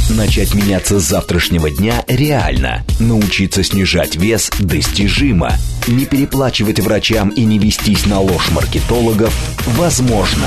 Начать меняться с завтрашнего дня реально. Научиться снижать вес достижимо. Не переплачивать врачам и не вестись на ложь маркетологов возможно.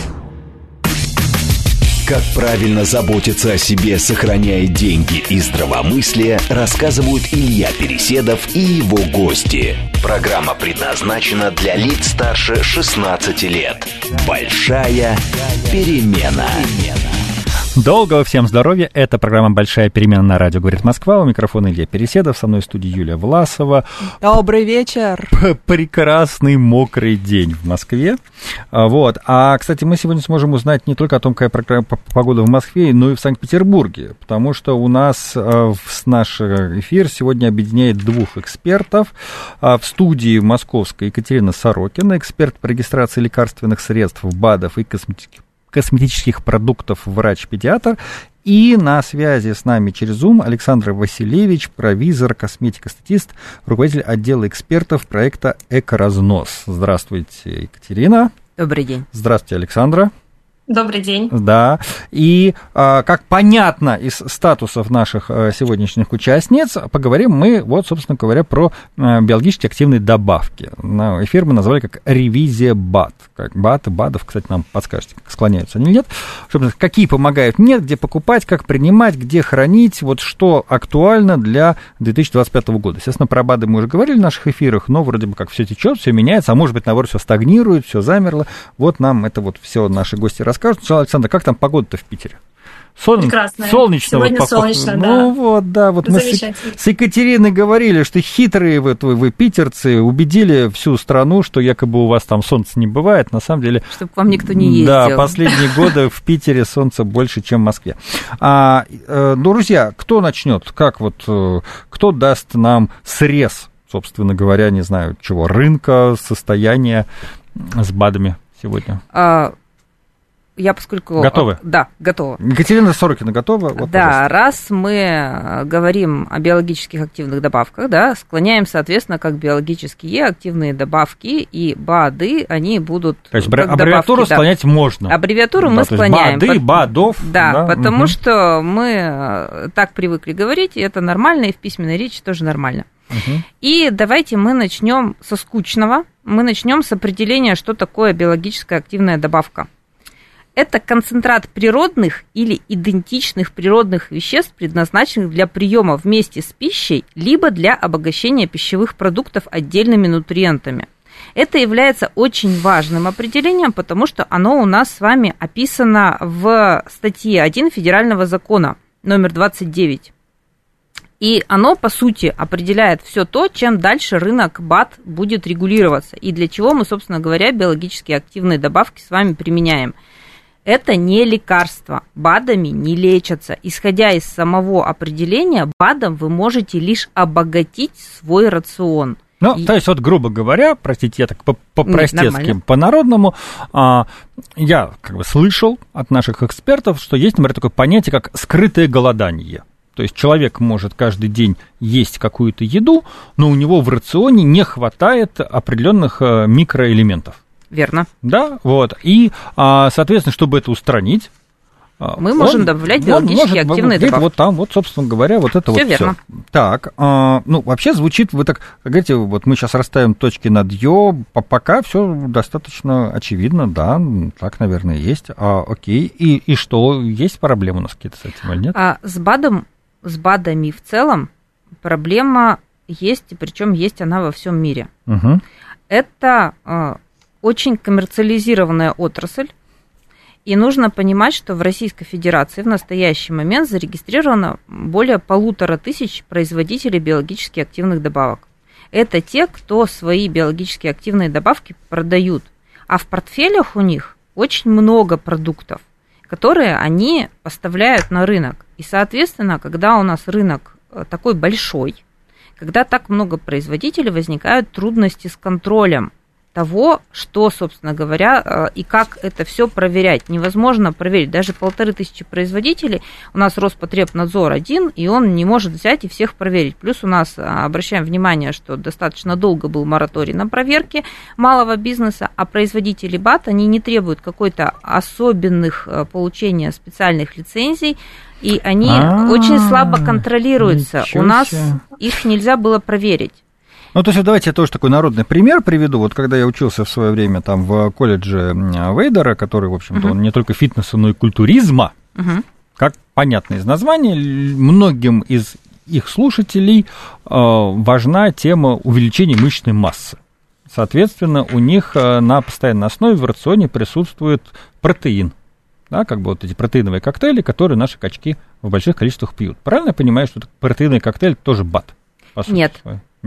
Как правильно заботиться о себе, сохраняя деньги и здравомыслие, рассказывают Илья Переседов и его гости. Программа предназначена для лиц старше 16 лет. Большая перемена. Долгого всем здоровья. Это программа «Большая перемена» на радио «Говорит Москва». У микрофона Илья Переседов. Со мной в студии Юлия Власова. Добрый вечер. Прекрасный мокрый день в Москве. Вот. А, кстати, мы сегодня сможем узнать не только о том, какая погода в Москве, но и в Санкт-Петербурге. Потому что у нас наш эфир сегодня объединяет двух экспертов. В студии московской Екатерина Сорокина, эксперт по регистрации лекарственных средств, БАДов и косметических продуктов, врач-педиатр. И на связи с нами через Zoom Александр Васильевич, провизор, косметико-статист, руководитель отдела экспертов проекта «Экоразнос». Здравствуйте, Екатерина. Добрый день. Здравствуйте, Александра. Добрый день. Да, и как понятно из статусов наших сегодняшних участниц, поговорим мы, вот, собственно говоря, про биологически активные добавки. На эфир мы назвали как «Ревизия БАД». Как БАД и БАДов, кстати, нам подскажете, как склоняются они или нет. Чтобы, какие помогают, нет, где покупать, как принимать, где хранить, вот что актуально для 2025 года. Естественно, про БАДы мы уже говорили в наших эфирах, но вроде бы как все течет, все меняется, а может быть, наоборот, все стагнирует, все замерло. Вот нам это вот все наши гости расскажут. Сначала, Александр, как там погода-то в Питере? Прекрасно. Солнечно. Сегодня вот, солнечно, да. Ну вот, да, вот мы с Екатериной говорили, что хитрые вы питерцы убедили всю страну, что якобы у вас там солнца не бывает, на самом деле... Чтобы к вам никто не ездил. Да, последние годы в Питере солнца больше, чем в Москве. Друзья, кто начнет? Как вот, кто даст нам срез, собственно говоря, не знаю, чего, рынка, состояния с БАДами сегодня? Я, поскольку... Готовы? Да, готова. Екатерина Сорокина готова? Вот, да, пожалуйста. Раз мы говорим о биологических активных добавках, да, склоняем, соответственно, как биологические активные добавки и БАДы, они будут... То есть аббревиатуру добавки, склонять можно? Аббревиатуру мы склоняем. БАДы, БАДов. Да, потому что мы так привыкли говорить, и это нормально, и в письменной речи тоже нормально. И давайте мы начнем со скучного. Мы начнем с определения, что такое биологическая активная добавка. Это концентрат природных или идентичных природных веществ, предназначенных для приема вместе с пищей, либо для обогащения пищевых продуктов отдельными нутриентами. Это является очень важным определением, потому что оно у нас с вами описано в статье 1 Федерального закона номер 29. И оно, по сути, определяет все то, чем дальше рынок БАД будет регулироваться, и для чего мы, собственно говоря, биологически активные добавки с вами применяем. Это не лекарство, БАДами не лечатся. Исходя из самого определения, БАДом вы можете лишь обогатить свой рацион. Ну, то есть, вот, грубо говоря, простите, я так по-простецки, по-народному, я как бы слышал от наших экспертов, что есть, например, такое понятие, как скрытое голодание. То есть человек может каждый день есть какую-то еду, но у него в рационе не хватает определенных микроэлементов. Верно. Да, вот. И, соответственно, чтобы это устранить, мы можем добавлять биологически активные добавки. Вот там, вот, собственно говоря, вот это всё вот верно. Всё. Так, ну, вообще звучит, вы так, говорите, вот мы сейчас расставим точки над «ё», пока все достаточно очевидно, да, так, наверное, есть. Окей, и что, есть проблемы у нас какие-то с этим или нет? С БАДами в целом проблема есть, и причем есть она во всем мире. Угу. Это очень коммерциализированная отрасль, и нужно понимать, что в Российской Федерации в настоящий момент зарегистрировано более 1500 производителей биологически активных добавок. Это те, кто свои биологически активные добавки продают, а в портфелях у них очень много продуктов, которые они поставляют на рынок. И, соответственно, когда у нас рынок такой большой, когда так много производителей, возникают трудности с контролем того, что, собственно говоря, и как это все проверять. Невозможно проверить. Даже 1500 производителей, у нас Роспотребнадзор один, и он не может взять и всех проверить. Плюс у нас, обращаем внимание, что достаточно долго был мораторий на проверки малого бизнеса, а производители БАД, они не требуют какой-то особенных получения специальных лицензий, И они очень слабо контролируются. У нас их нельзя было проверить. Ну, то есть, давайте я тоже такой народный пример приведу. Вот когда я учился в свое время там в колледже Вейдера, который, в общем-то, он не только фитнеса, но и культуризма, как понятно из названия, многим из их слушателей важна тема увеличения мышечной массы. Соответственно, у них на постоянной основе в рационе присутствует протеин. Да, как бы вот эти протеиновые коктейли, которые наши качки в больших количествах пьют. Правильно я понимаю, что протеиновый коктейль тоже БАД? Нет.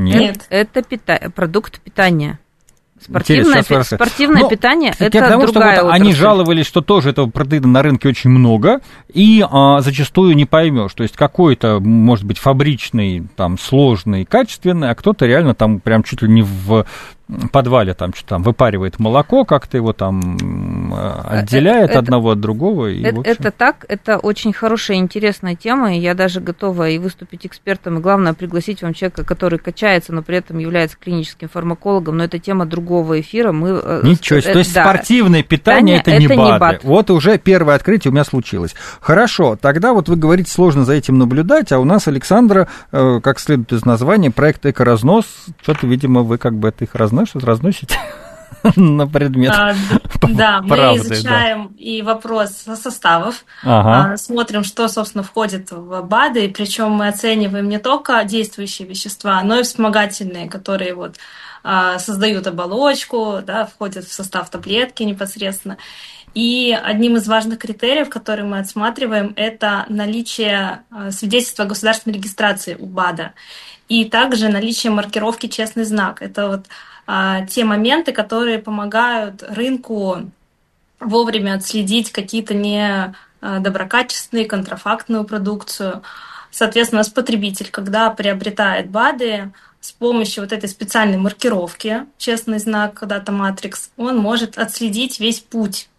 Это продукт питания. Спортивное питание – это другая отрасль. Они жаловались, что тоже этого протеина на рынке очень много, и зачастую не поймешь. То есть какой-то, может быть, фабричный, там, сложный, качественный, а кто-то реально там прям чуть ли не в подвале там что-то там выпаривает молоко, как-то его там отделяет одного от другого. И, это так, это очень хорошая, интересная тема, и я даже готова и выступить экспертом, и главное пригласить вам человека, который качается, но при этом является клиническим фармакологом, но это тема другого эфира. Ничего себе, то есть спортивное питание это не БАДы. Вот уже первое открытие у меня случилось. Хорошо, тогда вот вы говорите, сложно за этим наблюдать, а у нас Александра, как следует из названия, проект «Экоразнос», что-то, видимо, вы как бы это их что-то разносите на предмет Да, мы изучаем и вопрос составов, смотрим, что, собственно, входит в БАДы, причем мы оцениваем не только действующие вещества, но и вспомогательные, которые вот создают оболочку, да, входят в состав таблетки непосредственно. И одним из важных критериев, которые мы отсматриваем, это наличие свидетельства о государственной регистрации у БАДа и также наличие маркировки «Честный знак». Это вот те моменты, которые помогают рынку вовремя отследить какие-то недоброкачественные, контрафактную продукцию. Соответственно, потребитель, когда приобретает БАДы, с помощью вот этой специальной маркировки «Честный знак», Data Matrix, он может отследить весь путь,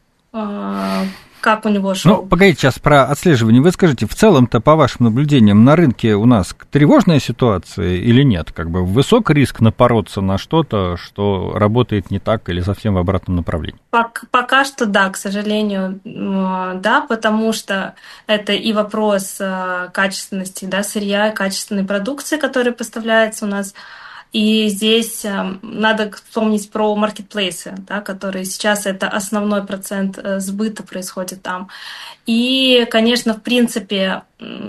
как у него шел. Ну, погодите, сейчас про отслеживание. Вы скажите, в целом-то, по вашим наблюдениям, на рынке у нас тревожная ситуация или нет? Как бы высок риск напороться на что-то, что работает не так или совсем в обратном направлении? Пока что да, к сожалению, да, потому что это и вопрос качественности, да, сырья, качественной продукции, которая поставляется у нас. И здесь надо вспомнить про маркетплейсы, да, которые сейчас это основной процент сбыта происходит там. И, конечно, в принципе,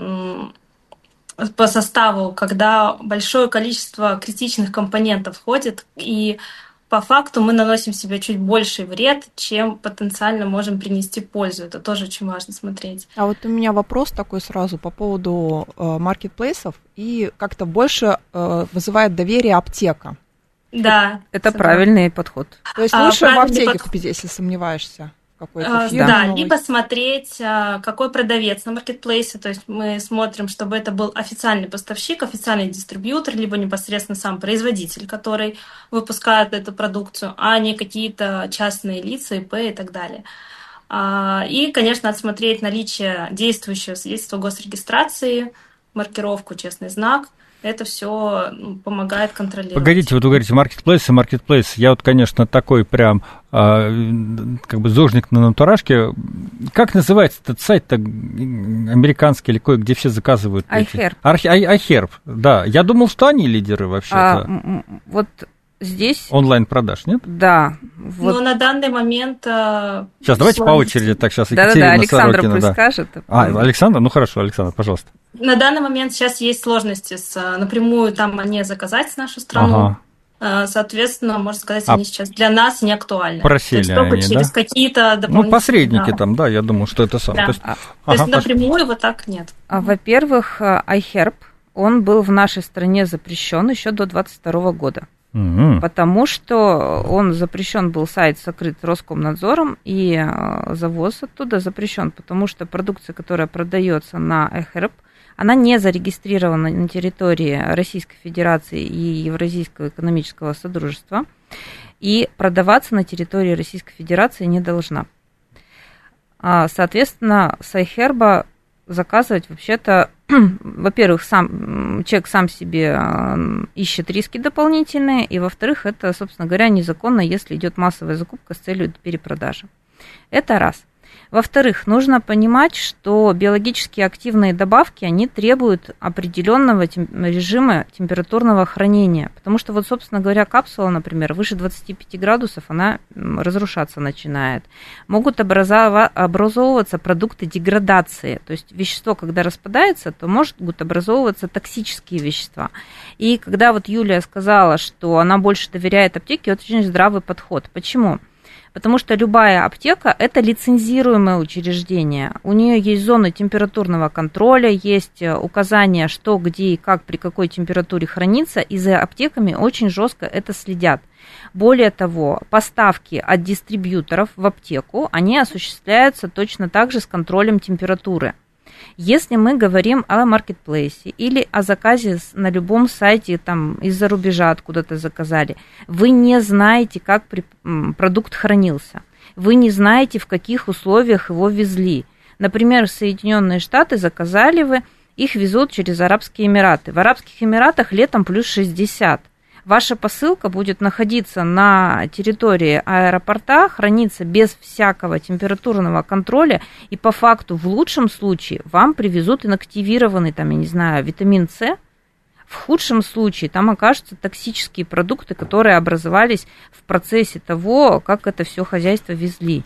по составу, когда большое количество критичных компонентов входит, и по факту мы наносим себе чуть больший вред, чем потенциально можем принести пользу. Это тоже очень важно смотреть. А вот у меня вопрос такой сразу по поводу маркетплейсов. И как-то больше вызывает доверие аптека. Да. Это правильный подход. То есть лучше в аптеке купить, если сомневаешься. Да, либо смотреть, какой продавец на маркетплейсе, то есть мы смотрим, чтобы это был официальный поставщик, официальный дистрибьютор, либо непосредственно сам производитель, который выпускает эту продукцию, а не какие-то частные лица, ИП и так далее. И, конечно, отсмотреть наличие действующего свидетельства о госрегистрации, маркировку «Честный знак». Это все помогает контролировать. Погодите, вот вы говорите маркетплейс. Я вот, конечно, такой прям как бы зожник на натурашке. Как называется этот сайт-то американский или кое-где все заказывают? iHerb. iHerb, да. Я думал, что они лидеры вообще-то. Вот здесь... Онлайн-продаж, нет? Да. Вот. Но на данный момент... Сейчас давайте по очереди. Так, сейчас Екатерина Александра пусть скажет. Александр? Ну хорошо, Александр, пожалуйста. На данный момент сейчас есть сложности напрямую там не заказать в нашу страну. Соответственно, можно сказать, они сейчас для нас не актуальны. Просели то есть только они, через какие-то дополнительные... Ну, посредники там, да, я думаю, что это самое. Да. То есть напрямую вот так нет. Во-первых, iHerb, он был в нашей стране запрещен еще до 2022 года. Потому что он запрещен был, сайт сокрыт Роскомнадзором, и завоз оттуда запрещен, потому что продукция, которая продается на iHerb, она не зарегистрирована на территории Российской Федерации и Евразийского экономического содружества, и продаваться на территории Российской Федерации не должна. Соответственно, с iHerb заказывать вообще-то, во-первых, человек сам себе ищет риски дополнительные, и, во-вторых, это, собственно говоря, незаконно, если идет массовая закупка с целью перепродажи. Это раз. Во-вторых, нужно понимать, что биологически активные добавки, они требуют определенного режима температурного хранения. Потому что, вот, собственно говоря, капсула, например, выше 25 градусов, она разрушаться начинает. Могут образовываться продукты деградации. То есть вещество, когда распадается, то могут образовываться токсические вещества. И когда вот Юлия сказала, что она больше доверяет аптеке, это очень здравый подход. Почему? Потому что любая аптека – это лицензируемое учреждение. У нее есть зоны температурного контроля, есть указания, что, где и как, при какой температуре хранится, и за аптеками очень жестко это следят. Более того, поставки от дистрибьюторов в аптеку, они осуществляются точно так же с контролем температуры. Если мы говорим о маркетплейсе или о заказе на любом сайте там, из-за рубежа откуда-то заказали, вы не знаете, как продукт хранился, вы не знаете, в каких условиях его везли. Например, в Соединенные Штаты заказали вы, их везут через Арабские Эмираты. В Арабских Эмиратах летом плюс 60. Ваша посылка будет находиться на территории аэропорта, храниться без всякого температурного контроля, и по факту в лучшем случае вам привезут инактивированный, там, я не знаю, витамин С. В худшем случае там окажутся токсические продукты, которые образовались в процессе того, как это все хозяйство везли.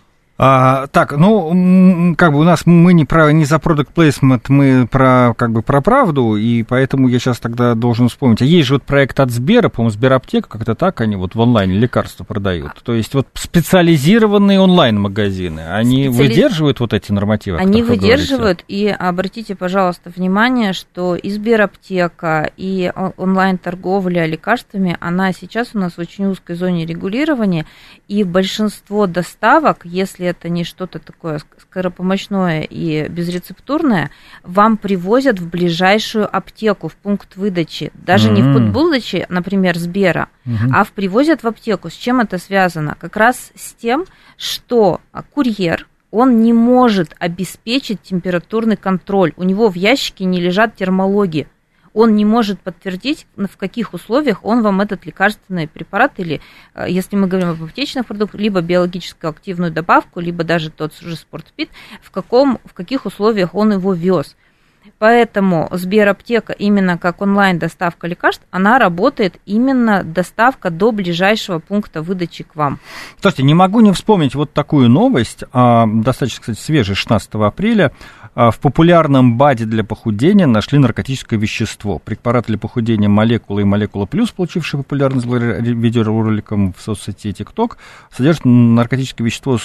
Так, ну, как бы у нас мы не за product placement, мы про правду, и поэтому я сейчас тогда должен вспомнить. А есть же вот проект от Сбера, по-моему, Сбераптека, как-то так, они вот в онлайне лекарства продают. То есть вот специализированные онлайн-магазины, они выдерживают вот эти нормативы? Они выдерживают, и обратите, пожалуйста, внимание, что и Сбераптека, и онлайн-торговля лекарствами, она сейчас у нас в очень узкой зоне регулирования, и большинство доставок, если это не что-то такое скоропомощное и безрецептурное, вам привозят в ближайшую аптеку, в пункт выдачи. Даже не в пункт выдачи, например, Сбера, а привозят в аптеку. С чем это связано? Как раз с тем, что курьер, он не может обеспечить температурный контроль. У него в ящике не лежат термологи. Он не может подтвердить, в каких условиях он вам этот лекарственный препарат, или, если мы говорим об аптечных продуктах, либо биологическую активную добавку, либо даже тот же Спортпит, в каких условиях он его вез. Поэтому Сбераптека, именно как онлайн-доставка лекарств, она работает именно доставка до ближайшего пункта выдачи к вам. Слушайте, не могу не вспомнить вот такую новость, достаточно, кстати, свежая, 16 апреля. В популярном БАДе для похудения нашли наркотическое вещество. Препарат для похудения «Молекула» и «Молекула плюс», получивший популярность видеороликом в соцсети TikTok, содержит наркотическое вещество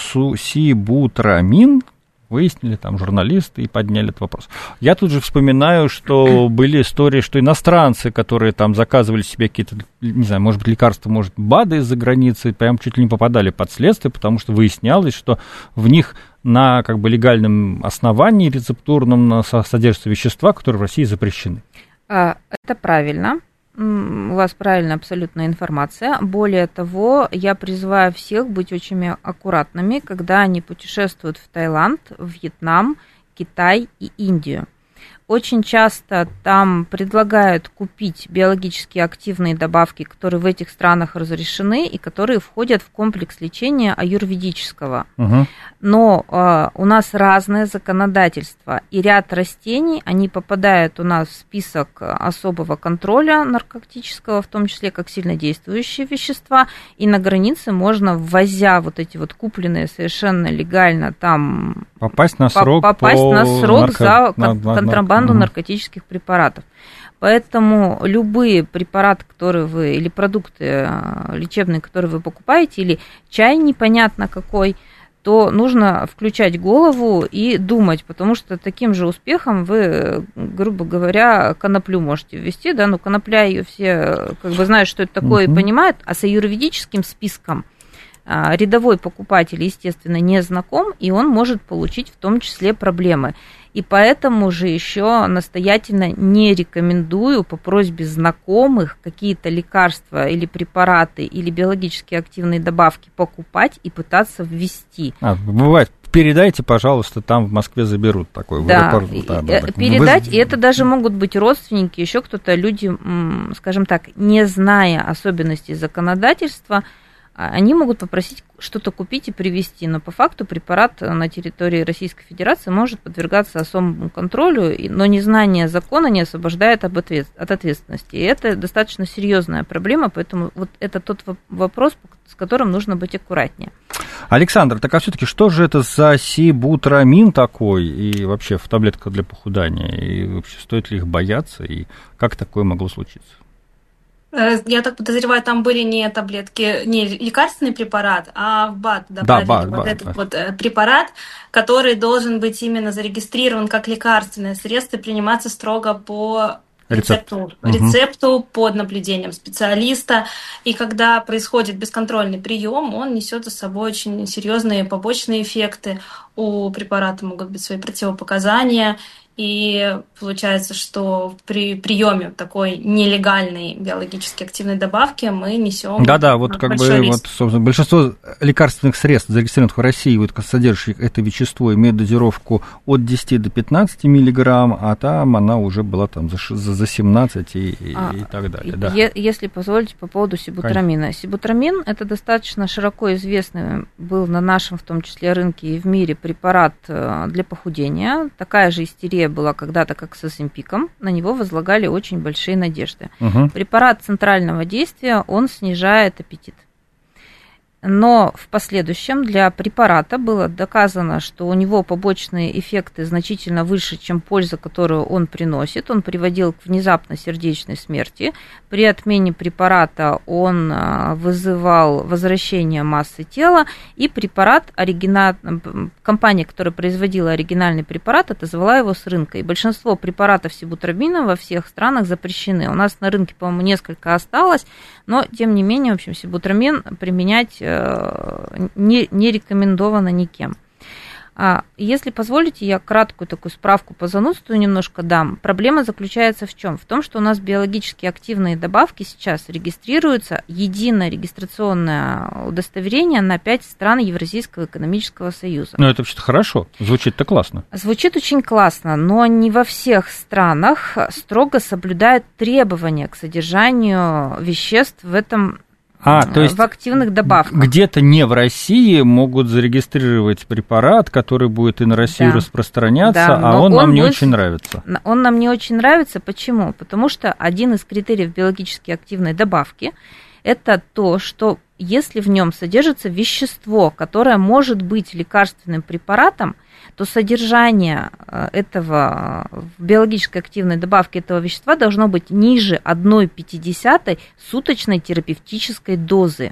сибутрамин. Выяснили там журналисты и подняли этот вопрос. Я тут же вспоминаю, что были истории, что иностранцы, которые там заказывали себе какие-то, не знаю, может быть, лекарства, может, БАДы из-за границы, прям чуть ли не попадали под следствие, потому что выяснялось, что в них на как бы легальном основании рецептурном содержатся вещества, которые в России запрещены. Это правильно. У вас правильная абсолютная информация. Более того, я призываю всех быть очень аккуратными, когда они путешествуют в Таиланд, Вьетнам, Китай и Индию. Очень часто там предлагают купить биологически активные добавки, которые в этих странах разрешены и которые входят в комплекс лечения аюрведического. Но у нас разное законодательство, и ряд растений, они попадают у нас в список особого контроля наркотического, в том числе как сильнодействующие вещества, и на границе можно, ввозя вот эти вот купленные совершенно легально там... Попасть на срок за контрабанду наркотических препаратов. Поэтому любые препараты, которые вы, или продукты лечебные, которые вы покупаете, или чай непонятно какой, то нужно включать голову и думать, потому что таким же успехом вы, грубо говоря, коноплю можете ввести, да, ну конопля ее все как бы знают, что это такое, и понимают, а с аюрведическим списком рядовой покупатель, естественно, не знаком, и он может получить в том числе проблемы. И поэтому же еще настоятельно не рекомендую по просьбе знакомых какие-то лекарства или препараты или биологически активные добавки покупать и пытаться ввести. Бывает. Передайте, пожалуйста, там в Москве заберут такой. Да, передать, и это даже могут быть родственники, еще кто-то, люди, скажем так, не зная особенностей законодательства, они могут попросить что-то купить и привезти, но по факту препарат на территории Российской Федерации может подвергаться особому контролю, но незнание закона не освобождает от ответственности. И это достаточно серьезная проблема, поэтому вот это тот вопрос, с которым нужно быть аккуратнее. Александр, так а все-таки что же это за сибутрамин такой, и вообще в таблетках для похудания, и вообще стоит ли их бояться, и как такое могло случиться? Я так подозреваю, там были не таблетки, не лекарственный препарат, а в БАД добавили этот вот препарат, который должен быть именно зарегистрирован как лекарственное средство и приниматься строго по рецепту под наблюдением специалиста. И когда происходит бесконтрольный прием, он несет за собой очень серьезные побочные эффекты. У препарата могут быть свои противопоказания. И получается, что при приеме такой нелегальной биологически активной добавки мы несем вот как бы риск. Вот, собственно, большинство лекарственных средств, зарегистрированных в России, вот, содержащих это вещество, имеют дозировку от 10 до 15 миллиграмм, а там она уже была там за 17 и так далее. Да. Если позволите, по поводу сибутрамина. Конечно. Сибутрамин – это достаточно широко известный был на нашем, в том числе, рынке и в мире препарат для похудения. Такая же истерия была когда-то, как с Оземпиком, на него возлагали очень большие надежды. Препарат центрального действия, он снижает аппетит. Но в последующем для препарата было доказано, что у него побочные эффекты значительно выше, чем польза, которую он приносит. Он приводил к внезапной сердечной смерти. При отмене препарата он вызывал возвращение массы тела, и препарат, компания, которая производила оригинальный препарат, отозвала его с рынка. И большинство препаратов сибутрамина во всех странах запрещены. У нас на рынке, по-моему, несколько осталось, но, тем не менее, в общем, сибутрамин применять не рекомендовано никем. Если позволите, я краткую такую справку по занудству немножко дам. Проблема заключается в чем? В том, что у нас биологически активные добавки сейчас регистрируются, единое регистрационное удостоверение на 5 стран Евразийского экономического союза. Ну, это вообще-то хорошо, звучит-то классно. Звучит очень классно, но не во всех странах строго соблюдают требования к содержанию веществ в этом то есть в активных добавках. Где-то не в России могут зарегистрировать препарат, который будет и на Россию распространяться, а он нам не очень нравится. Он нам не очень нравится. Почему? Потому что один из критериев биологически активной добавки – это то, что если в нем содержится вещество, которое может быть лекарственным препаратом, то содержание этого в биологически активной добавке этого вещества должно быть ниже 1,5 суточной терапевтической дозы.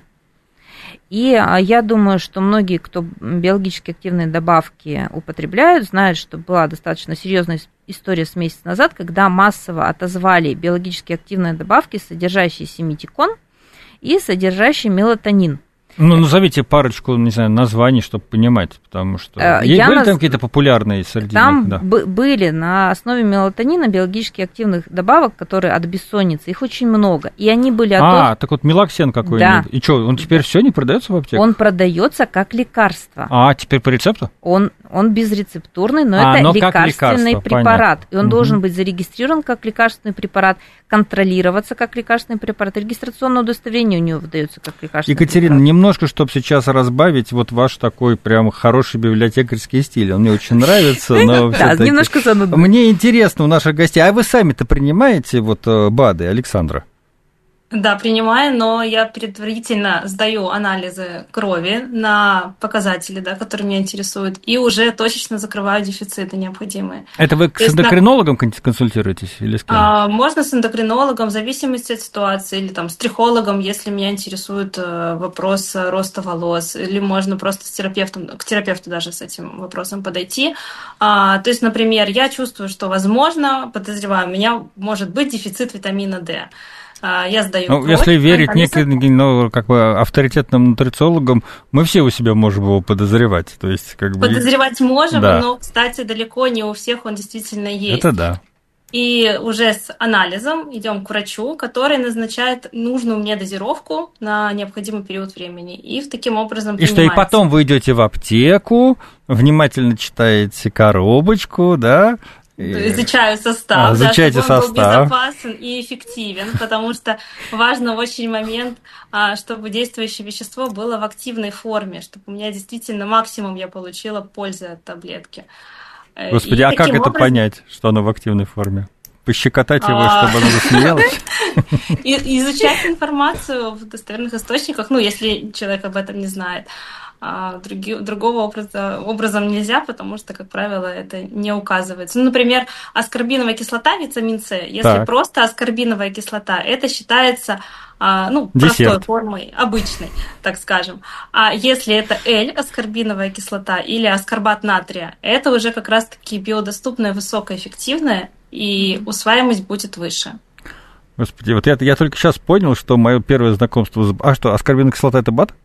И я думаю, что многие, кто биологически активные добавки употребляют, знают, что была достаточно серьезная история с месяц назад, когда массово отозвали биологически активные добавки, содержащие симитикон и содержащие мелатонин. Ну, назовите парочку, не знаю, названий, чтобы понимать, потому что были там какие-то популярные среди там них? Да. Были на основе мелатонина биологически активных добавок, которые от бессонницы, их очень много, и они были... так вот мелоксен какой-нибудь. Да. И что, он теперь все не продается в аптеках? Он продается как лекарство. Теперь по рецепту? Он безрецептурный, но это лекарственный препарат. Понятно. И он должен быть зарегистрирован как лекарственный препарат, контролироваться как лекарственный препарат. Регистрационное удостоверение у него выдается как лекарственный Екатерина, препарат. Немножко, чтобы сейчас разбавить вот ваш такой прям хороший библиотекарский стиль. Он мне очень нравится, но немножко занудно. Мне интересно у наших гостей. А вы сами-то принимаете вот БАДы, Александра? Да, принимаю, но я предварительно сдаю анализы крови на показатели, которые меня интересуют, и уже точечно закрываю дефициты необходимые. Это вы с эндокринологом консультируетесь или с кем? Можно с эндокринологом, в зависимости от ситуации, или там с трихологом, если меня интересует вопрос роста волос, или можно просто с терапевтом, к терапевту даже с этим вопросом подойти. То есть, например, я чувствую, что, возможно, подозреваю, у меня может быть дефицит витамина D. Я сдаю кровь. Если верить неким, авторитетным нутрициологам, мы все у себя можем его подозревать. То есть, подозревать можем, но, кстати, далеко не у всех он действительно есть. Это да. И уже с анализом идем к врачу, который назначает нужную мне дозировку на необходимый период времени. И таким образом принимается. И потом вы идете в аптеку, внимательно читаете коробочку, да? изучаю состав, изучайте чтобы он состав. был безопасен и эффективен, потому что важный очень момент, чтобы действующее вещество было в активной форме, чтобы у меня действительно максимум я получила пользы от таблетки. Господи, а как это понять, что оно в активной форме? Пощекотать его, чтобы оно засмеялось? Изучать информацию в достоверных источниках, если человек об этом не знает. Другого образом нельзя, потому что, как правило, это не указывается. Например, аскорбиновая кислота, витамин С. Если просто аскорбиновая кислота, это считается простой формой, обычной, так скажем. А если это L-аскорбиновая кислота или аскорбат натрия, это уже как раз-таки биодоступная, высокоэффективная, и усваиваемость будет выше. Господи, вот я только сейчас понял, что мое первое знакомство с... А что, аскорбиновая кислота – это БАД?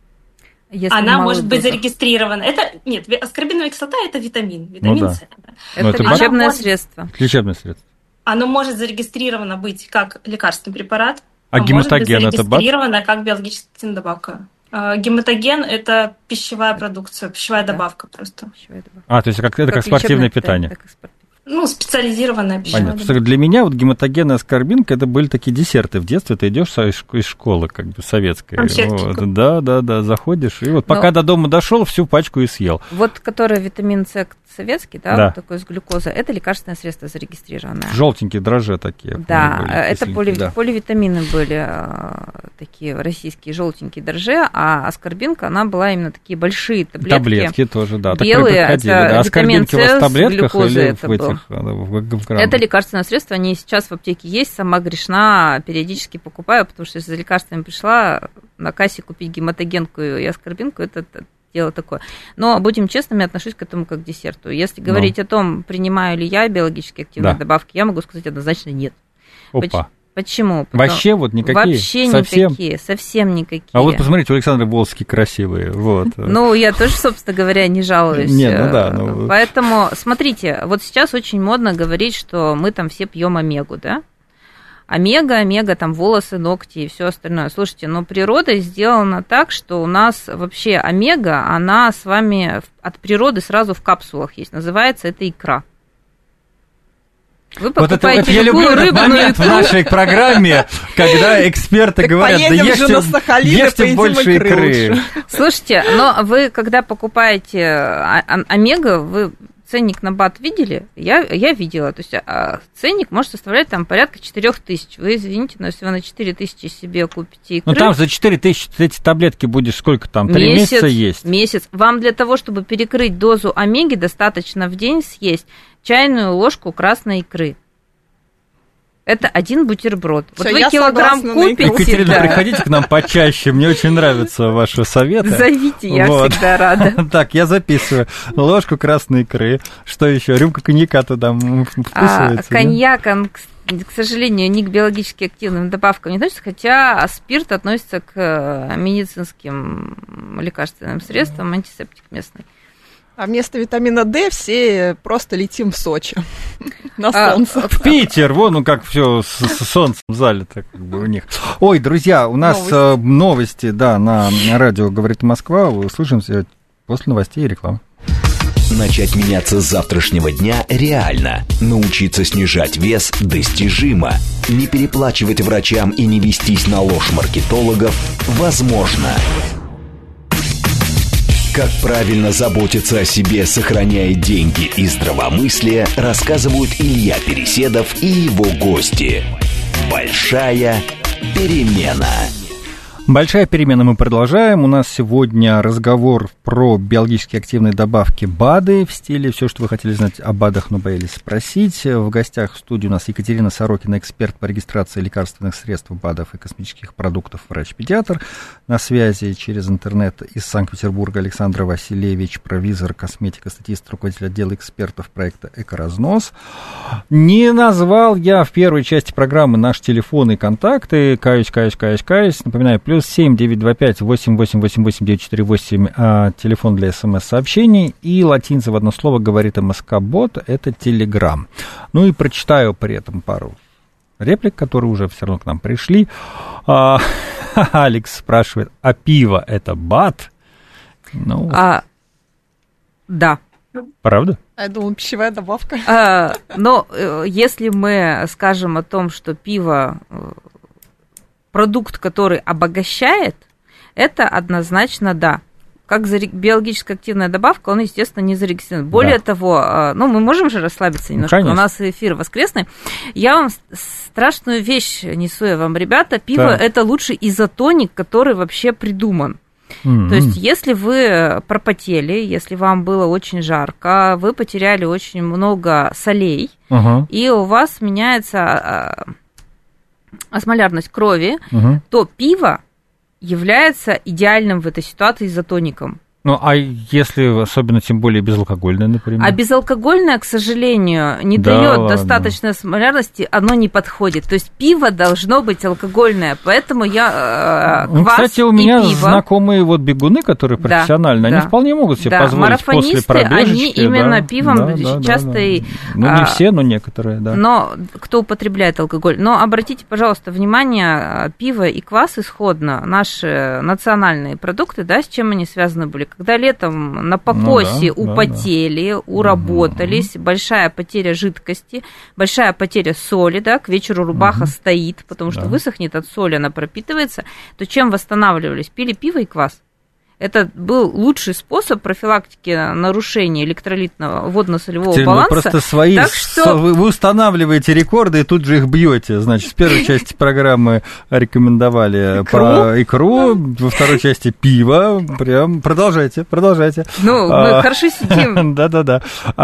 Она может быть зарегистрирована. Нет, аскорбиновая кислота – это витамин С. Это лечебное средство. Лечебное средство. Оно может зарегистрировано быть как лекарственный препарат, гематоген – это БАД? Зарегистрировано как биологическая добавка. Гематоген – это пищевая продукция, пищевая добавка просто. То есть это как спортивное питание? Специализированная пищевая добавка. Понятно. Для меня гематоген и аскорбинка – это были такие десерты. В детстве ты идешь из школы, советской. Да, заходишь, и пока до дома дошел, всю пачку и съел. Который витамин С советский, такой с глюкозой, это лекарственное средство зарегистрированное. Желтенькие дрожжи такие. Да, это поливитамины были такие российские желтенькие дрожжи, а аскорбинка, она была именно такие большие таблетки. Таблетки тоже, да. Белые, это витамин С с глюкозой это был. Это лекарственное средство, они сейчас в аптеке есть, сама грешна, периодически покупаю, потому что если за лекарствами пришла, на кассе купить гематогенку и аскорбинку, это дело такое. Но, будем честными, отношусь к этому как к десерту. Если говорить о том, принимаю ли я биологически активные добавки, я могу сказать однозначно нет. Опа. Почему? Вообще никакие? Вообще никакие, совсем никакие. А посмотрите, у Александры волоски красивые. Я тоже, собственно говоря, не жалуюсь. Поэтому, смотрите, сейчас очень модно говорить, что мы там все пьем омегу, да? Омега, там волосы, ногти и все остальное. Слушайте, природа сделана так, что у нас вообще омега, она с вами от природы сразу в капсулах есть. Называется это икра. Вы покупаете я люблю этот момент в нашей программе, когда эксперты говорят, да ешьте больше икры. Слушайте, но вы, когда покупаете омега, вы ценник на БАД видели? Я видела. То есть ценник может составлять там порядка 4000. Вы извините, но если вы на 4000 себе купите икры... там за 4000 эти таблетки будешь сколько там? 3 месяца есть? Месяц. Вам для того, чтобы перекрыть дозу омеги, достаточно в день съесть чайную ложку красной икры. Это один бутерброд. Всё, вы килограмм купите. Екатерина, приходите к нам почаще. Мне очень нравятся ваши советы. Зовите, я всегда рада. Так, я записываю. Ложку красной икры. Что еще? Рюмка коньяка туда вписывается. Коньяк, он, к сожалению, не к биологически активным добавкам не относится, хотя спирт относится к медицинским лекарственным средствам, антисептик местный. А вместо витамина D все просто летим в Сочи на солнце. В Питер, как все солнцем залито у них. Ой, друзья, у нас новости, на радио «Говорит Москва». Услышимся после новостей и рекламы. Начать меняться с завтрашнего дня реально. Научиться снижать вес достижимо. Не переплачивать врачам и не вестись на ложь маркетологов возможно. Как правильно заботиться о себе, сохраняя деньги и здравомыслие, рассказывают Илья Переседов и его гости. Большая перемена. Большая перемена, мы продолжаем. У нас сегодня разговор про биологически активные добавки БАДы в стиле «Все, что вы хотели знать о БАДах, но боялись спросить». В гостях в студии у нас Екатерина Сорокина, эксперт по регистрации лекарственных средств, БАДов и косметических продуктов, врач-педиатр. На связи через интернет из Санкт-Петербурга Александр Васильевич, провизор, косметика-статист, руководитель отдела экспертов проекта «Экоразнос». Не назвал я в первой части программы наши телефоны и контакты. Каюсь. Напоминаю, +7 925 8888 948 телефон для СМС-сообщений, и латинцы в одно слово говорит МСК-бот, это Телеграм. И прочитаю при этом пару реплик, которые уже все равно к нам пришли. Алекс спрашивает, а пиво это БАД? Да. Правда? Я думала, пищевая добавка. Но если мы скажем о том, что пиво продукт, который обогащает, это однозначно да. Как биологически активная добавка, он, естественно, не зарегистрирован. Более того, мы можем же расслабиться немножко, у нас эфир воскресный. Я вам страшную вещь несу я вам, ребята. Пиво – это лучший изотоник, который вообще придуман. То есть, если вы пропотели, если вам было очень жарко, вы потеряли очень много солей, и у вас меняется осмолярность крови, то пиво является идеальным в этой ситуации изотоником. Ну, а если, особенно, тем более, безалкогольное, например? А безалкогольное, к сожалению, не дает достаточной осмолярности, оно не подходит. То есть пиво должно быть алкогольное, поэтому я квас кстати, у меня знакомые бегуны, которые профессиональные, они вполне могут себе позволить после пробежечки. Они именно пивом часто и... Ну, не все, но некоторые, да. Но кто употребляет алкоголь. Но обратите, пожалуйста, внимание, пиво и квас исходно, наши национальные продукты, да, с чем они связаны были? Когда летом на покосе употели, уработались, большая потеря жидкости, большая потеря соли, да, к вечеру рубаха стоит, потому что высохнет от соли, она пропитывается, то чем восстанавливались? Пили пиво и квас. Это был лучший способ профилактики нарушения электролитного водно-солевого баланса. Просто вы устанавливаете рекорды и тут же их бьете. Значит, в первой части программы рекомендовали икру, во второй части пиво. Прям продолжайте. Ну, мы хорошо сидим. Да.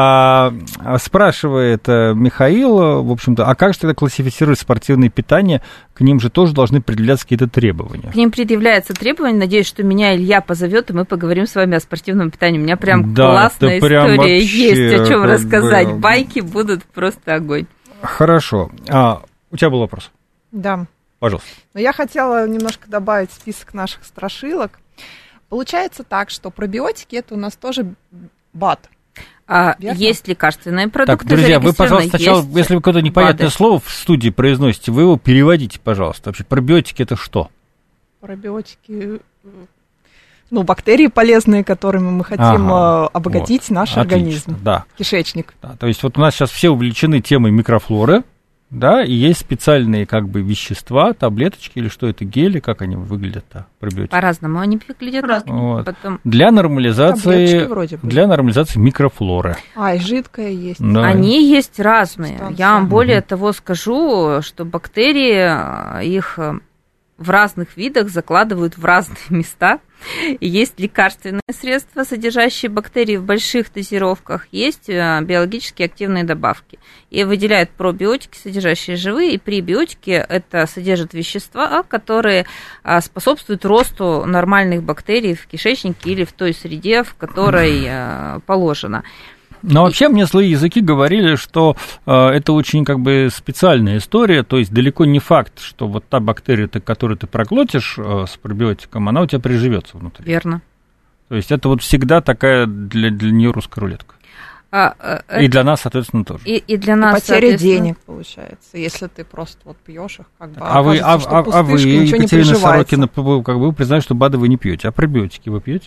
Спрашивает Михаил, в общем-то, а как же тогда классифицировать спортивное питание? К ним же тоже должны предъявляться какие-то требования. К ним предъявляются требования. Надеюсь, что меня Илья позовет, и мы поговорим с вами о спортивном питании. У меня прям классная история есть, о чем рассказать. Байки будут просто огонь. Хорошо. У тебя был вопрос? Да. Пожалуйста. Но я хотела немножко добавить в список наших страшилок. Получается так, что пробиотики – это у нас тоже БАД. Есть лекарственные продукты. Так, друзья, вы, пожалуйста, сначала, если вы какое-то непонятное слово в студии произносите, вы его переводите, пожалуйста. Вообще, пробиотики – это что? Пробиотики... бактерии полезные, которыми мы хотим обогатить наш организм, кишечник. Да, то есть вот у нас сейчас все увлечены темой микрофлоры, да, и есть специальные вещества, таблеточки или что это, гели, как они выглядят-то, пробиотики? По-разному они выглядят. Вот. Для нормализации микрофлоры. И жидкое есть. Да. Они есть разные. Я вам более того скажу, что бактерии, их в разных видах закладывают в разные места. И есть лекарственные средства, содержащие бактерии в больших дозировках, есть биологически активные добавки. И выделяют пробиотики, содержащие живые, и пребиотики это содержат вещества, которые способствуют росту нормальных бактерий в кишечнике или в той среде, в которой положено. Но вообще мне злые языки говорили, что это очень специальная история, то есть далеко не факт, что вот та бактерия, которую ты проглотишь с пробиотиком, она у тебя приживется внутри. Верно. То есть это вот всегда такая для нее русская рулетка. И для нас, соответственно, тоже. И для нас, потеря денег, получается, если ты просто пьешь их, вы, Екатерина Сорокина, вы признаете, что БАДы вы не пьете, а пробиотики вы пьете?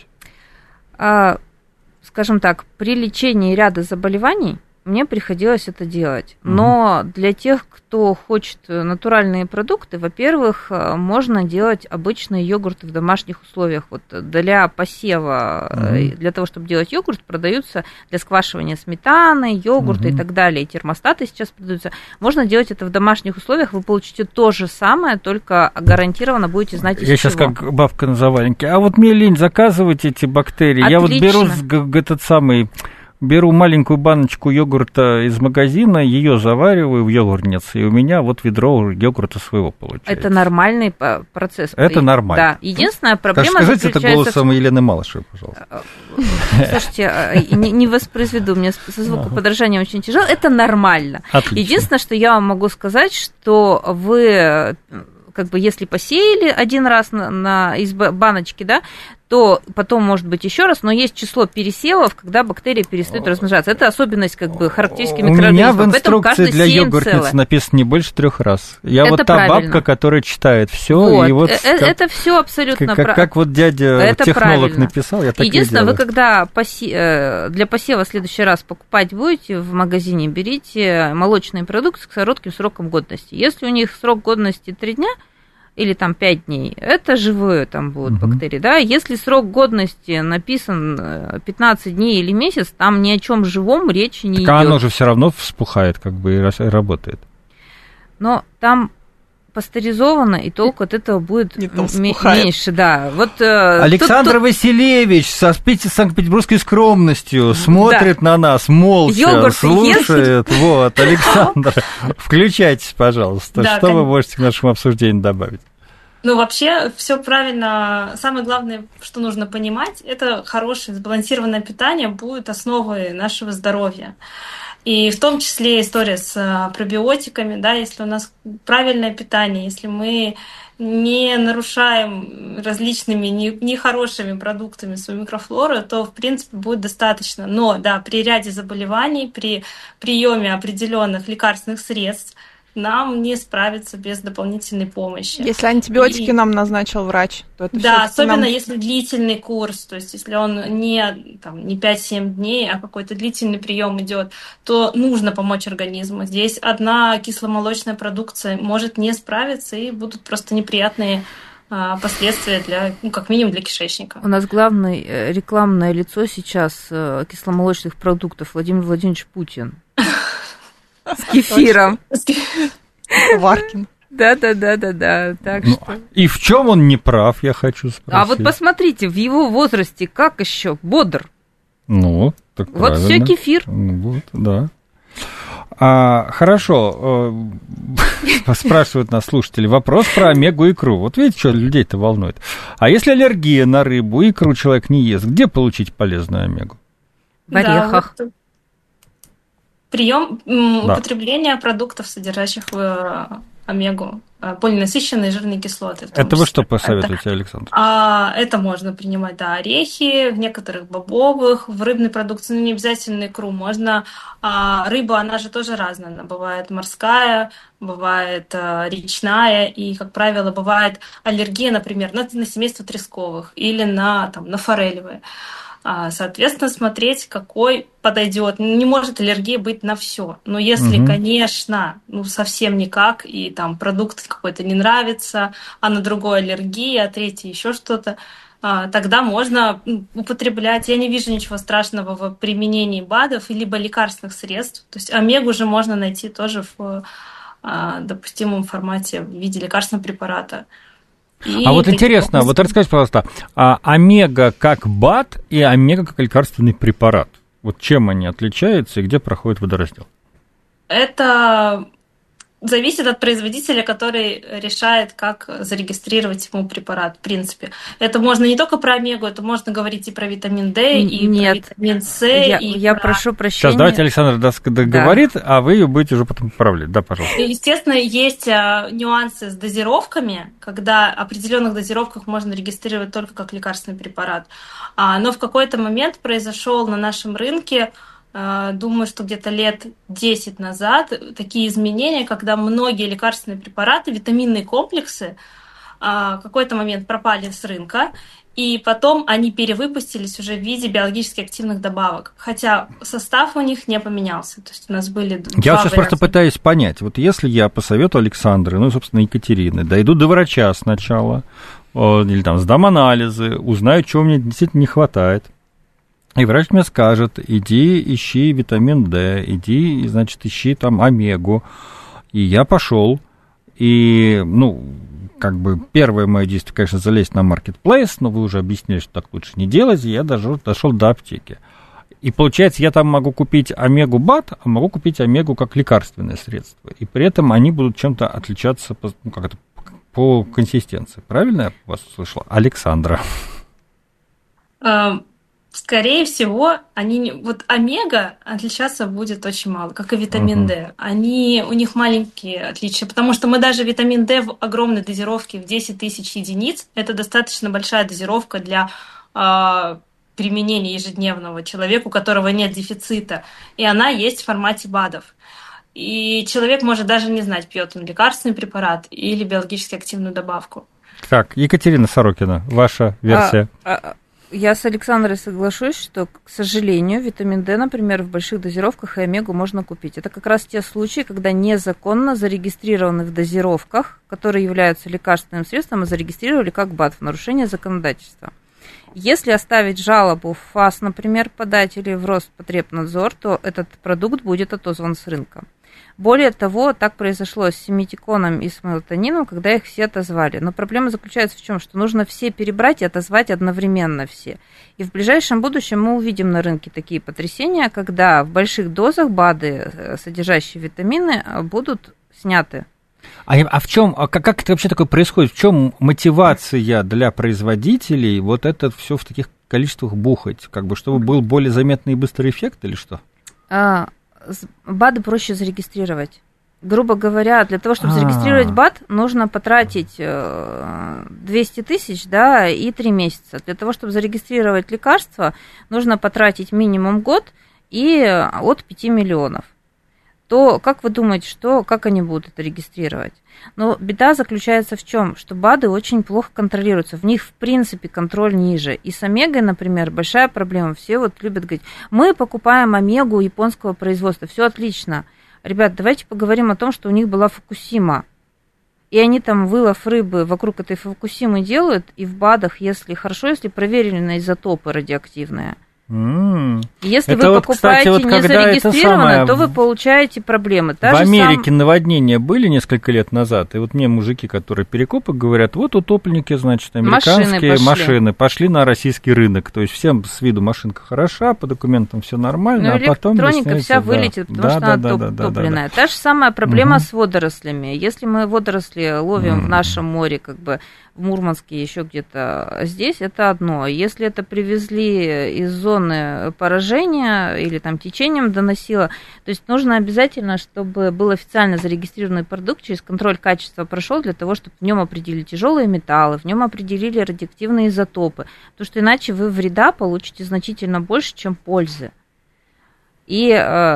Скажем так, при лечении ряда заболеваний мне приходилось это делать. Но для тех, кто хочет натуральные продукты, во-первых, можно делать обычные йогурты в домашних условиях. Вот для посева, для того, чтобы делать йогурт, продаются для сквашивания сметаны, йогурта и так далее. И термостаты сейчас продаются. Можно делать это в домашних условиях, вы получите то же самое, только гарантированно будете знать, из чего. Я сейчас как бабка на заваленке. А вот мне лень заказывать эти бактерии. Отлично. Я вот беру беру маленькую баночку йогурта из магазина, ее завариваю в йогуртнице, и у меня вот ведро йогурта своего получается. Это нормальный процесс. Это нормально. Да. Единственная проблема заключается... Скажите это голосом Елены Малышевой, пожалуйста. Слушайте, не воспроизведу, мне со звукоподражанием очень тяжело. Это нормально. Отлично. Единственное, что я вам могу сказать, что вы... если посеяли один раз из баночки, да, то потом может быть еще раз, но есть число пересевов, когда бактерии перестают размножаться. Это особенность характеристики микроорганизма. У меня в инструкции для йогуртниц написано не больше 3 раз. Я вот та баба, которая читает все, и вот это все абсолютно правильно. Как вот дядя технолог написал, я так и делаю. Единственное, вы когда для посева в следующий раз покупать будете в магазине, берите молочные продукты с коротким сроком годности. Если у них срок годности 3 дня, или там 5 дней, это живые там будут бактерии, да, если срок годности написан 15 дней или месяц, там ни о чем живом речи не идет. Так оно же все равно вспухает, как бы, и работает. Но там пастеризовано, и толку от этого будет меньше, да. Вот, Александр Васильевич со санкт-петербургской скромностью смотрит на нас молча, слушает. Вот, Александр, включайтесь, пожалуйста. Да, что вы можете к нашему обсуждению добавить? Ну, вообще, все правильно. Самое главное, что нужно понимать, это хорошее сбалансированное питание будет основой нашего здоровья. И в том числе история с пробиотиками, да, если у нас правильное питание, если мы не нарушаем различными нехорошими продуктами свою микрофлору, то, в принципе, будет достаточно. Но, да, при ряде заболеваний, при приеме определенных лекарственных средств нам не справиться без дополнительной помощи. Если антибиотики нам назначил врач, то это да, особенно если длительный курс, то есть если он не 5-7 дней, а какой-то длительный прием идет, то нужно помочь организму. Здесь одна кисломолочная продукция может не справиться, и будут просто неприятные последствия как минимум для кишечника. У нас главное рекламное лицо сейчас кисломолочных продуктов Владимир Владимирович Путин. С кефиром. Варкин. Да. Так что... И в чем он не прав, я хочу спросить. А вот посмотрите, в его возрасте как еще бодр. Ну, так вот правильно. Все кефир. Вот, да. Хорошо. Спрашивают нас слушатели. Вопрос про омегу-икру. Вот видите, что людей-то волнует. А если аллергия на рыбу, икру человек не ест, где получить полезную омегу? В орехах. Да, прием употребления продуктов, содержащих омегу, полиненасыщенные жирные кислоты. Это вы что посоветуете, Александр? Это можно принимать, да, орехи, в некоторых бобовых, в рыбной продукции, не обязательно икру. Можно рыба, она же тоже разная. Она бывает морская, бывает речная, и, как правило, бывает аллергия, например, на семейство тресковых или на форелевые. Соответственно, смотреть, какой подойдет. Не может аллергия быть на все. Но если, конечно, совсем никак, и там продукт какой-то не нравится, а на другой аллергия, а третий еще что-то, тогда можно употреблять. Я не вижу ничего страшного в применении БАДов либо лекарственных средств. То есть омегу же можно найти тоже в допустимом формате в виде лекарственного препарата. Вот интересно, вот расскажите, пожалуйста, омега как БАД и омега как лекарственный препарат. Вот чем они отличаются и где проходит водораздел? Это зависит от производителя, который решает, как зарегистрировать ему препарат, в принципе. Это можно не только про омегу, это можно говорить и про витамин D, и про витамин С. Я прошу прощения. Сейчас давайте Александр договорит, а вы ее будете уже потом поправлять. Да, пожалуйста. Естественно, есть нюансы с дозировками, когда в определенных дозировках можно регистрировать только как лекарственный препарат. Но в какой-то момент произошел на нашем рынке, думаю, что где-то лет 10 назад, такие изменения, когда многие лекарственные препараты, витаминные комплексы в какой-то момент пропали с рынка, и потом они перевыпустились уже в виде биологически активных добавок, хотя состав у них не поменялся. То есть у нас были Я сейчас просто пытаюсь понять, вот если я по совету Александры, собственно, Екатерины, дойду до врача сначала, или там сдам анализы, узнаю, чего мне действительно не хватает, и врач мне скажет, иди ищи витамин D, иди, значит, ищи там омегу. И я пошел, и, первое мое действие, конечно, залезть на Marketplace, но вы уже объяснили, что так лучше не делать, и я дошел до аптеки. И получается, я там могу купить омегу БАД, а могу купить омегу как лекарственное средство. И при этом они будут чем-то отличаться по консистенции. Правильно я вас услышала? Александра. Скорее всего, вот омега отличаться будет очень мало, как и витамин D. У них маленькие отличия, потому что мы даже витамин D в огромной дозировке, в 10 тысяч единиц, это достаточно большая дозировка для применения ежедневного человеку, у которого нет дефицита, и она есть в формате БАДов. И человек может даже не знать, пьет он лекарственный препарат или биологически активную добавку. Так, Екатерина Сорокина, ваша версия. Я с Александрой соглашусь, что, к сожалению, витамин D, например, в больших дозировках и омегу можно купить. Это как раз те случаи, когда незаконно зарегистрированы в дозировках, которые являются лекарственным средством, и зарегистрировали как БАД в нарушение законодательства. Если оставить жалобу в ФАС, например, подать или в Роспотребнадзор, то этот продукт будет отозван с рынка. Более того, так произошло с симитиконом и с мелатонином, когда их все отозвали. Но проблема заключается в чем? Что нужно все перебрать и отозвать одновременно все. И в ближайшем будущем мы увидим на рынке такие потрясения, когда в больших дозах БАДы, содержащие витамины, будут сняты. А в чем, как это вообще такое происходит? В чем мотивация для производителей вот это все в таких количествах бухать? Как бы, чтобы был более заметный и быстрый эффект или что? БАДы проще зарегистрировать. Грубо говоря, для того, чтобы зарегистрировать БАД, нужно потратить 200 тысяч, да, и 3 месяца. Для того, чтобы зарегистрировать лекарство, нужно потратить минимум год и от 5 миллионов. То как вы думаете, как они будут это регистрировать? Но беда заключается в чем? Что БАДы очень плохо контролируются, в них в принципе контроль ниже. И с омегой, например, большая проблема. Все вот любят говорить, мы покупаем омегу японского производства, все отлично. Ребят, давайте поговорим о том, что у них была Фукусима. И они там вылов рыбы вокруг этой Фукусимы делают, и в БАДах, если проверены на изотопы радиоактивные. Если это вы вот, покупаете кстати, вот не зарегистрированно, то вы получаете проблемы. В Америке наводнения были несколько лет назад, и вот мне мужики, которые перекопы, говорят, вот утопленники, значит, американские машины пошли на российский рынок. То есть всем с виду машинка хороша, по документам все нормально, а потом... электроника вся вылетит, потому что она топливная. Та же самая проблема с водорослями. Если мы водоросли ловим в нашем море, как бы в Мурманске, еще где-то здесь, это одно. Если это привезли из зоны поражения или там течением доносило, то есть нужно обязательно, чтобы был официально зарегистрированный продукт, через контроль качества прошел, для того, чтобы в нем определили тяжелые металлы, в нем определили радиоактивные изотопы, потому что иначе вы вреда получите значительно больше, чем пользы. И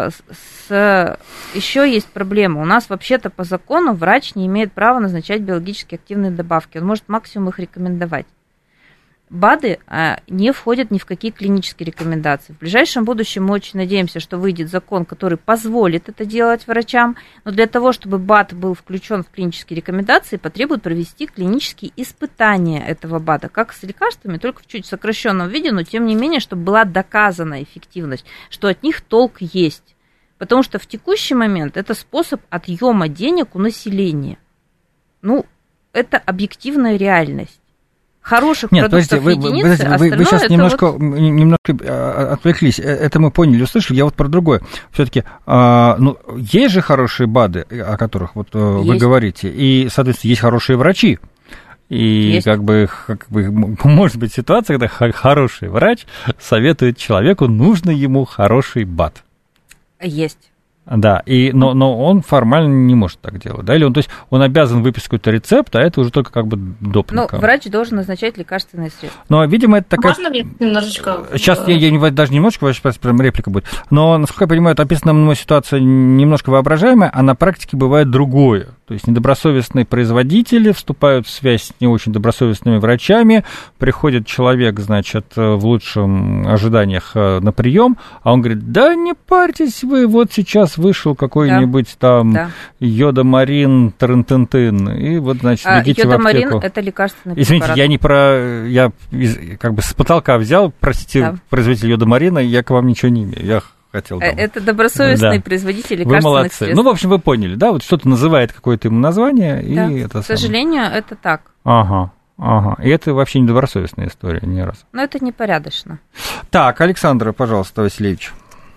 еще есть проблема. У нас вообще-то по закону врач не имеет права назначать биологически активные добавки. Он может максимум их рекомендовать. БАДы не входят ни в какие клинические рекомендации. В ближайшем будущем мы очень надеемся, что выйдет закон, который позволит это делать врачам, но для того, чтобы БАД был включен в клинические рекомендации, потребует провести клинические испытания этого БАДа, как с лекарствами, только в чуть сокращенном виде, но тем не менее, чтобы была доказана эффективность, что от них толк есть. Потому что в текущий момент это способ отъема денег у населения. Это объективная реальность. Хороших продуктов единицы, вы сейчас немножко отвлеклись, это мы поняли, услышали, я вот про другое. Все-таки, есть же хорошие БАДы, о которых вот вы говорите, и, соответственно, есть хорошие врачи. И есть. Как бы может быть ситуация, когда хороший врач советует человеку, нужно ему хороший БАД. Есть. Да, но он формально не может так делать, да? Или он, то есть он обязан выписать какой-то рецепт, а это уже только как бы допинг. Врач должен назначать лекарственные средства. Но, видимо, это такая... Можно мне немножечко... Сейчас я даже немножечко, сейчас прям реплика будет. Но, насколько я понимаю, это описана мной ситуация немножко воображаемая, а на практике бывает другое. То есть недобросовестные производители вступают в связь с не очень добросовестными врачами, приходит человек, значит, в лучшем ожиданиях на прием, а он говорит, да не парьтесь вы, вот сейчас вышел какой-нибудь йодомарин, трын-тын-тын, и вот, значит, бегите в аптеку. Йодомарин – это лекарственный препарат. Извините, я как бы с потолка взял, простите, производитель йодомарина, я к вам ничего не имею, я хотел. Это добросовестный производитель лекарственных вы молодцы. средств. В общем, вы поняли, да, вот что-то называет какое-то ему название, и это к сожалению, это так. Ага. И это вообще недобросовестная история ни разу. Но это непорядочно. Так, Александра, пожалуйста, Васильевич.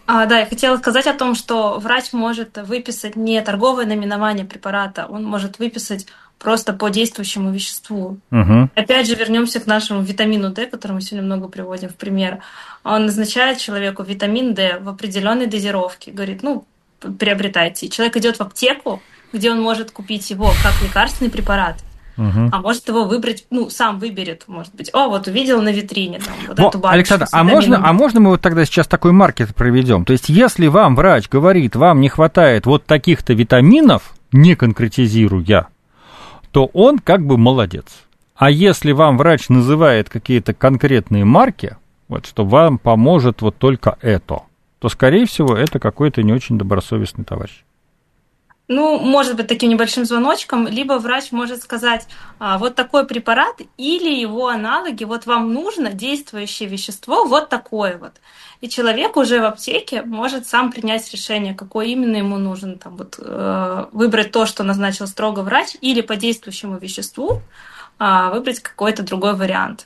Да, я хотела сказать о том, что врач может выписать не торговое наименование препарата, он может выписать просто по действующему веществу. Опять же, вернемся к нашему витамину D, который мы сегодня много приводим в пример. Он назначает человеку витамин D в определенной дозировке. Говорит, приобретайте. Человек идет в аптеку, где он может купить его как лекарственный препарат. А может его выбрать, сам выберет, может быть. Вот увидел на витрине там, эту баночку. Александр, а можно мы вот тогда сейчас такой маркет проведем? То есть, если вам врач говорит, вам не хватает вот таких-то витаминов, не конкретизируя, то он как бы молодец. А если вам врач называет какие-то конкретные марки, вот, что вам поможет вот только это, то, скорее всего, это какой-то не очень добросовестный товарищ. Может быть, таким небольшим звоночком, либо врач может сказать, вот такой препарат или его аналоги, вот вам нужно действующее вещество, вот такое вот. И человек уже в аптеке может сам принять решение, какое именно ему нужно, выбрать то, что назначил строго врач, или по действующему веществу выбрать какой-то другой вариант.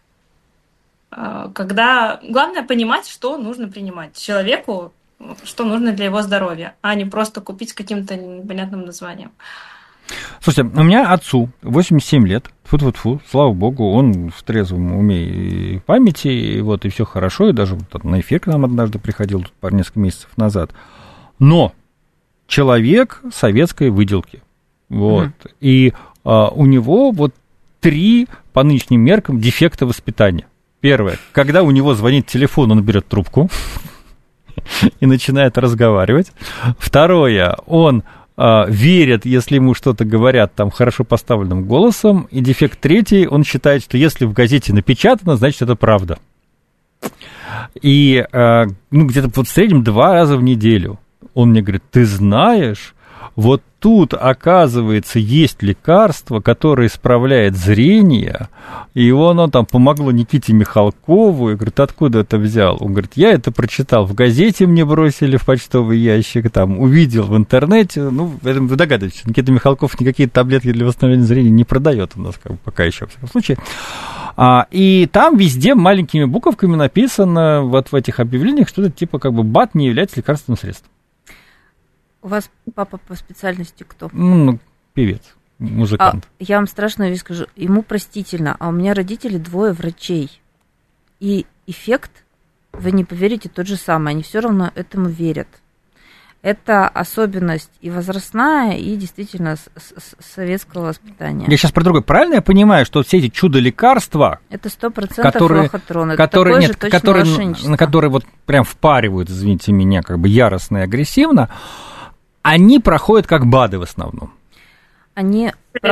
Когда главное понимать, что нужно принимать человеку, что нужно для его здоровья, а не просто купить с каким-то непонятным названием. Слушайте, у меня отцу 87 лет, тьфу-тьфу-тьфу, слава богу, он в трезвом уме и памяти, и все хорошо, и даже на эфир к нам однажды приходил тут несколько месяцев назад. Но человек советской выделки, и у него 3 по нынешним меркам дефекта воспитания. Первое, когда у него звонит телефон, он берет трубку и начинает разговаривать. Второе, он верит, если ему что-то говорят там хорошо поставленным голосом. И дефект третий, он считает, что если в газете напечатано, значит, это правда. И где-то в среднем 2 раза в неделю он мне говорит, ты знаешь, вот тут, оказывается, есть лекарство, которое исправляет зрение, и оно там помогло Никите Михалкову. Я говорю, ты откуда это взял? Он говорит, я это прочитал в газете, мне бросили в почтовый ящик, там, увидел в интернете. Вы догадываетесь, Никита Михалков никакие таблетки для восстановления зрения не продает у нас, пока еще, во всяком случае. И там везде маленькими буковками написано в этих объявлениях, что это типа БАД не является лекарственным средством. У вас папа по специальности кто? Певец, музыкант. Я вам страшную вещь скажу. Ему простительно, а у меня родители 2 врачей. И эффект, вы не поверите, тот же самый. Они все равно этому верят. Это особенность и возрастная, и действительно советского воспитания. Я сейчас про другое. Правильно я понимаю, что все эти чудо-лекарства... Это 100% лохотрон. Это такое же точно мошенничество. На которые прям впаривают, извините меня, яростно и агрессивно, они проходят как БАДы в основном. Они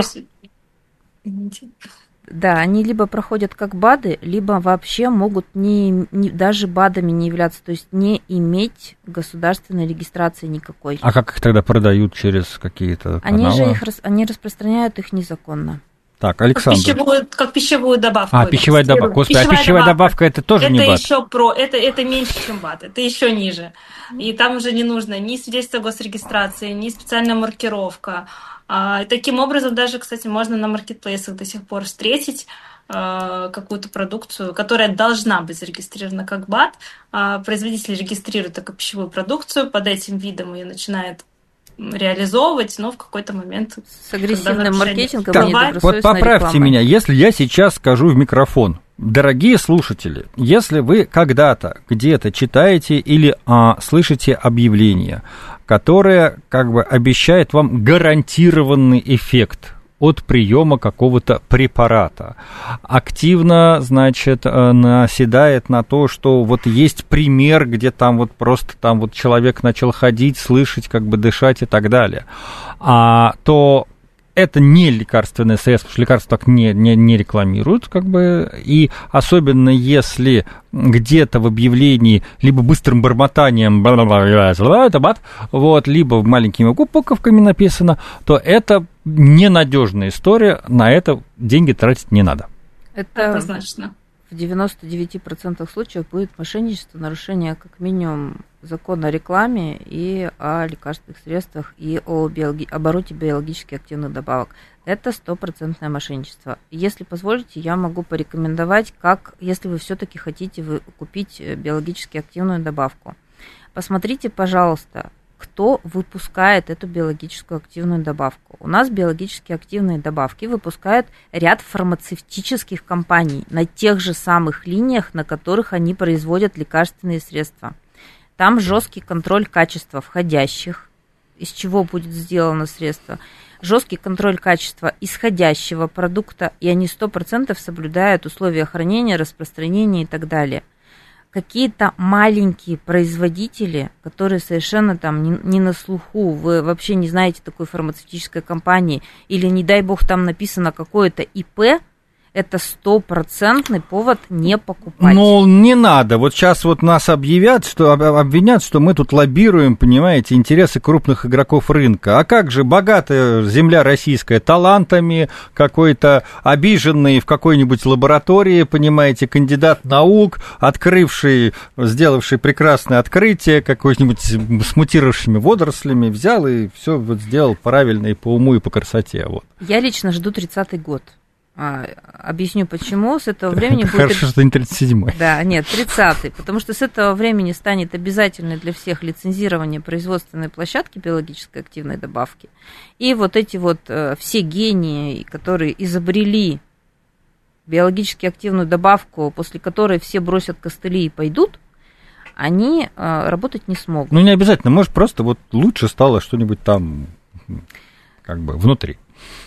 либо проходят как БАДы, либо вообще могут даже БАДами не являться, то есть не иметь государственной регистрации никакой. А как их тогда продают через какие-то каналы? Они распространяют их незаконно. Так, Александр. Как пищевую добавку. Пищевая добавка. Господи, пищевая добавка это тоже не БАД? Это меньше, чем БАД, это еще ниже. И там уже не нужно ни свидетельство о госрегистрации, ни специальная маркировка. Таким образом, даже, кстати, можно на маркетплейсах до сих пор встретить какую-то продукцию, которая должна быть зарегистрирована как БАД. Производитель регистрирует такую пищевую продукцию, под этим видом ее начинает реализовывать, но в какой-то момент... С агрессивным маркетингом. Так, поправьте меня, если я сейчас скажу в микрофон. Дорогие слушатели, если вы когда-то где-то читаете или слышите объявление, которое обещает вам гарантированный эффект от приема какого-то препарата, активно, наседает на то, что есть пример, где там просто человек начал ходить, слышать, дышать и так далее, то это не лекарственное средство, потому что лекарства так не рекламируют, и особенно если где-то в объявлении либо быстрым бормотанием это БАД, либо маленькими буковками написано, то это ненадежная история, на это деньги тратить не надо. Это однозначно. В 99% случаев будет мошенничество, нарушение как минимум закона о рекламе и о лекарственных средствах и о обороте биологически активных добавок. Это 100% мошенничество. Если позволите, я могу порекомендовать, если вы все-таки хотите купить биологически активную добавку. посмотрите, пожалуйста, кто выпускает эту биологическую активную добавку. У нас биологически активные добавки выпускают ряд фармацевтических компаний на тех же самых линиях, на которых они производят лекарственные средства. Там жесткий контроль качества входящих, из чего будет сделано средство, жесткий контроль качества исходящего продукта, и они 100% соблюдают условия хранения, распространения и так далее. Какие-то маленькие производители, которые совершенно там не на слуху, вы вообще не знаете такой фармацевтической компании, или, не дай бог, там написано какое-то ИП, это 100% повод не покупать. Ну, не надо. Вот сейчас вот нас обвинят, что мы тут лоббируем, понимаете, интересы крупных игроков рынка. А как же богатая земля российская талантами, какой-то обиженный в какой-нибудь лаборатории, понимаете, кандидат наук, открывший, сделавший прекрасное открытие, какой-нибудь с мутировавшими водорослями, взял и все вот сделал правильно и по уму, и по красоте. Вот. Я лично жду 30-й год. Объясню почему. С этого времени будет... Хорошо, что не 37-й. Да, нет, 30-й. Потому что с этого времени станет обязательной для всех лицензирование производственной площадки биологической активной добавки. И вот эти вот все гении, которые изобрели биологически активную добавку, после которой все бросят костыли и пойдут, они работать не смогут. Ну, не обязательно. Может, просто вот лучше стало что-нибудь там как бы внутри.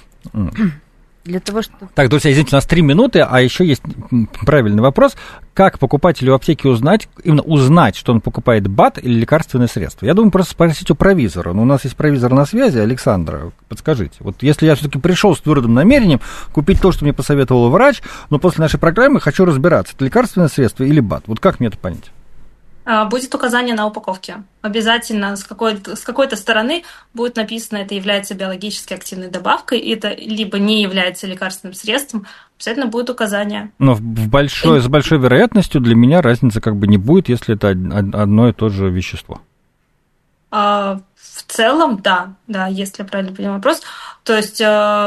Для того, чтобы... Так, друзья, извините, у нас 3 минуты, а еще есть правильный вопрос. Как покупателю в аптеке узнать, что он покупает БАД или лекарственное средство? Я думаю, просто спросить у провизора. Но у нас есть провизор на связи, Александра, подскажите. Вот если я все-таки пришел с твердым намерением купить то, что мне посоветовал врач, но после нашей программы хочу разбираться, это лекарственное средство или БАД. Вот как мне это понять? Будет указание на упаковке. Обязательно с какой-то стороны будет написано, это является биологически активной добавкой, это либо не является лекарственным средством, обязательно будет указание. Но с большой вероятностью для меня разницы как бы не будет, если это одно и то же вещество. В целом, да, если я правильно понимаю вопрос. То есть,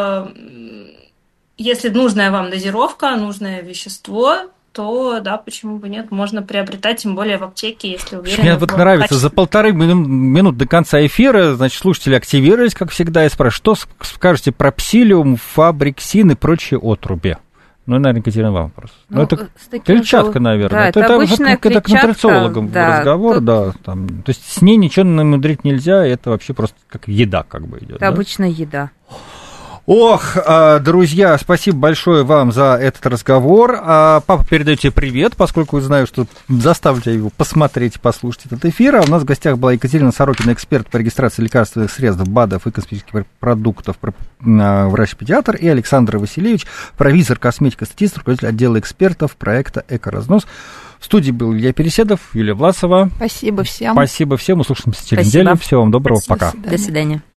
если нужная вам дозировка, нужное вещество, то, да, почему бы нет, можно приобретать, тем более в аптеке, если уверены. Мне вот нравится, за 1,5 минут до конца эфира, значит, слушатели активировались, как всегда, и спрашивают, что скажете про псилиум, фабриксин и прочие отруби? Ну, наверное, Екатерина, вам вопрос. Ну, это клетчатка, наверное. Да, это обычная клетчатка. Это к нутрициологам разговор, тут... да. Там, то есть с ней ничего намудрить нельзя, это вообще просто как еда как бы идет. Это обычная еда. Ох, друзья, спасибо большое вам за этот разговор. Папа, передайте привет, поскольку знаю, что заставите его посмотреть и послушать этот эфир. А у нас в гостях была Екатерина Сорокина, эксперт по регистрации лекарственных средств, БАДов и косметических продуктов, врач-педиатр, и Александр Васильевич, провизор, косметика-статист, руководитель отдела экспертов проекта «Экоразнос». В студии был Илья Переседов, Юлия Власова. Спасибо всем. Спасибо всем, услышимся через неделю. Всего вам доброго, Спасибо. пока. До свидания.